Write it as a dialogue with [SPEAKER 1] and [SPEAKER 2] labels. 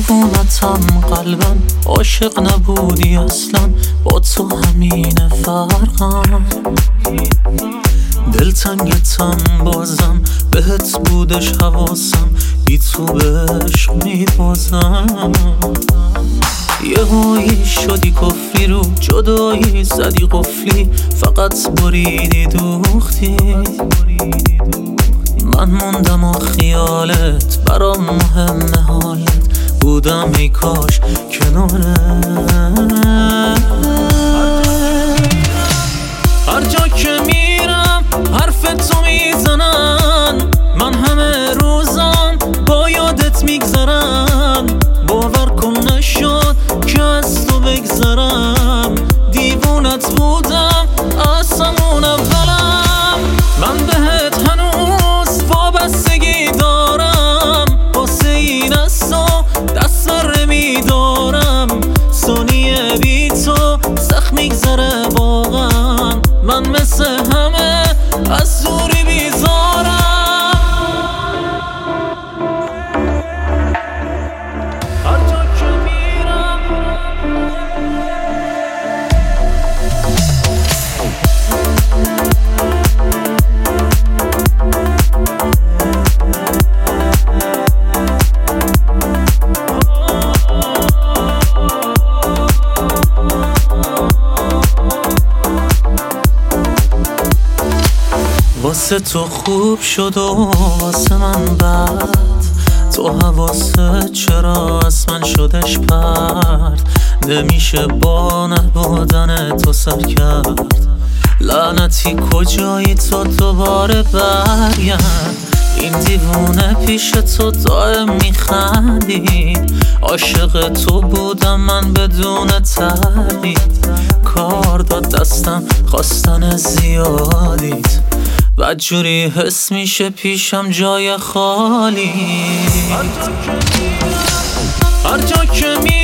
[SPEAKER 1] دیوونتم قلبم، عاشق نبودی اصلا، با تو همین فرقم. دلتنگتم بازم، بهت بودش حواسم، بی تو به عشق میبازم. یهویی شدی کفری رو جدایی زدی قفلی، فقط بریدی دوختی. من موندم و خیالت برام مهمه، حالت بودم ای کاش کنارت. هر جا که میرم حرف تو میزنن، من همه روزم با یادت میگذرم. باور کن نشد که از تو بگذرم، دیوونت بودم از همون اولم. من بهت هنوز وابستگی دارم، واسه این از تو دست بر نمیدارم. ثانیه بی تو سخت میگذره واقعا، من مثل همه از دوری بیزارم. هر جا که میرم واسه تو خوب شد و واسه من بد، تو حواست چرا از من شدش پرد. نمیشه با نبودن تو سر کرد، لعنتی کجایی تو دوباره برگرد. این دیوونه پیش تو دائم میخندید، عاشق تو بودم من بدون تردید. کار داد دستم خواستن زیادیت، بدجوری حس میشه پیشم جای خالی. هر جا که